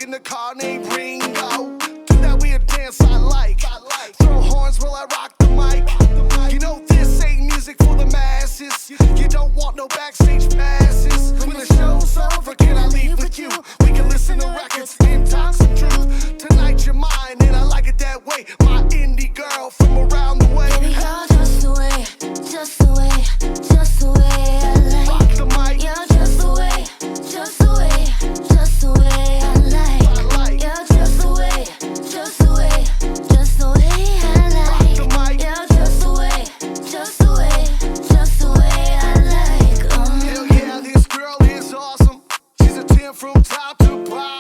in the car named Ringo. Do that weird dance I like. Throw horns while I rock the mic. You know this ain't music for the masses. You don't want no backstage passes. When the show's over, can I leave with you? We can listen to records and talk some truth. Tonight you're mine and I like it that way. My indie girl from around the way. Baby girl, just the way, just the way, just the way I like. Rock the mic. You're just the way, just the way, just the way I like. You're just the way, just the way, just the way I like. Rock the mic. You're just the way, just the way, just the way I like. Hell yeah, this girl is awesome. She's a 10 from top to bottom.